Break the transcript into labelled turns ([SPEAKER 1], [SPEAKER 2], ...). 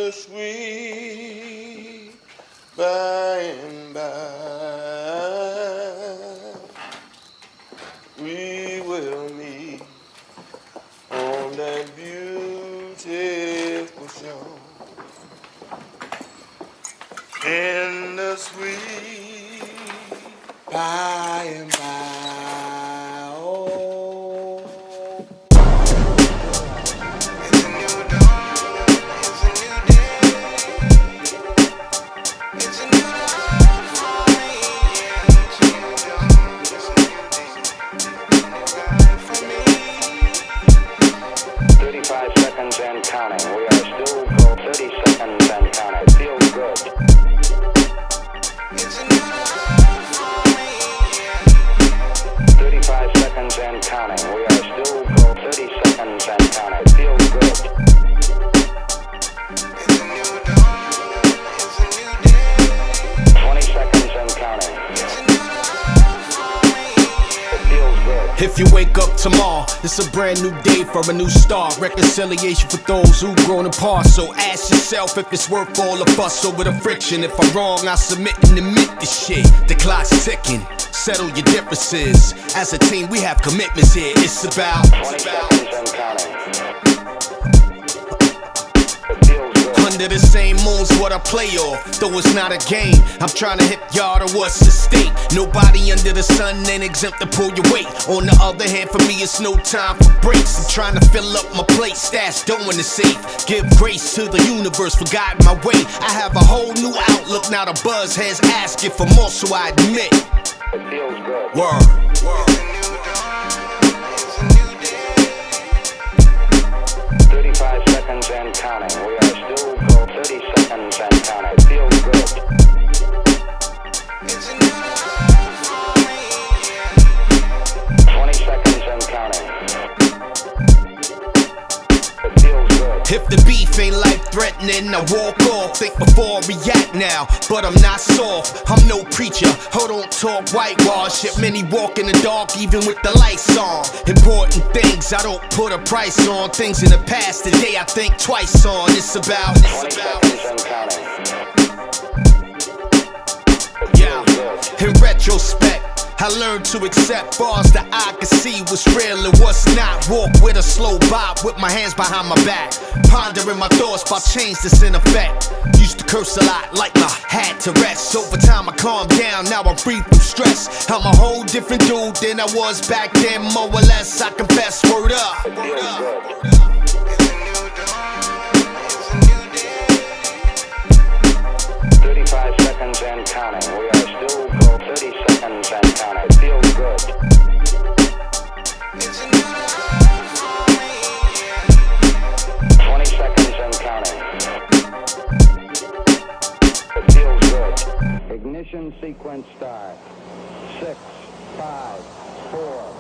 [SPEAKER 1] the sweet by and by, we will meet on that beautiful shore. In the sweet by and by. Oh, it's a new dawn, it's a new day, it's a new love for me. It's a new dawn, it's a new day, it's a new life for me.
[SPEAKER 2] 35 seconds and counting. We are still cold. 30 seconds and counting. Feels good.
[SPEAKER 1] It's a new love for me.
[SPEAKER 2] 35 seconds and counting. We are still cold. 30 seconds and counting. Feels good.
[SPEAKER 1] It's a new dawn, it's a new day.
[SPEAKER 2] 20 seconds and counting.
[SPEAKER 1] It's a new love for me.
[SPEAKER 2] It feels good.
[SPEAKER 3] If you wake up tomorrow, it's a brand new day for a new start. Reconciliation for those who've grown apart. So ask yourself if it's worth all the fuss over the friction. If I'm wrong, I submit and admit the shit. The clock's ticking. Settle your differences. As a team, we have commitments here. It's about
[SPEAKER 2] 20 seconds and counting. It feels good.
[SPEAKER 3] under the same moon's what I play off. Though it's not a game, I'm trying to hit y'all to what's the stake. Nobody under the sun ain't exempt to pull your weight. On the other hand, for me, it's no time for breaks. I'm trying to fill up my plate, stash dough in the safe. Give grace to the universe for guiding my way. I have a whole new outlook, now the buzz heads asking for more, so I admit.
[SPEAKER 2] It feels good.
[SPEAKER 3] Word.
[SPEAKER 1] It's a new dawn, it's a new day.
[SPEAKER 2] 35 seconds and counting. We are still cold. 30 seconds and counting. Feels good.
[SPEAKER 1] It's a new love for me.
[SPEAKER 2] 20 seconds and counting. It feels good.
[SPEAKER 3] If the beef ain't life-threatening, I walk off. Think before I react now, but I'm not soft. I'm no preacher, don't talk whitewash. Yet many walk in the dark even with the lights on. Important things I don't put a price on. Things in the past, today I think twice on. It's about
[SPEAKER 2] 20 seconds and counting. It
[SPEAKER 3] yeah.
[SPEAKER 2] feels good.
[SPEAKER 3] In retrospect, I learned to accept bars that I could see what's real and what's not. Walk with a slow bob, with my hands behind my back. Pondering my thoughts about change that's in effect. Used to curse a lot, like my had to rest. Over time I calmed down, now I'm free from stress. I'm a whole different dude than I was back then, more or less, I confess, word up.
[SPEAKER 2] It feels good.
[SPEAKER 1] It's a new dawn, it's a new day.
[SPEAKER 2] 35 seconds and counting. We are still cold. 30 seconds and counting. Feels good.
[SPEAKER 1] It's a new love for me.
[SPEAKER 2] 20 seconds and counting. It feels good. Ignition sequence start. 6, 5, 4,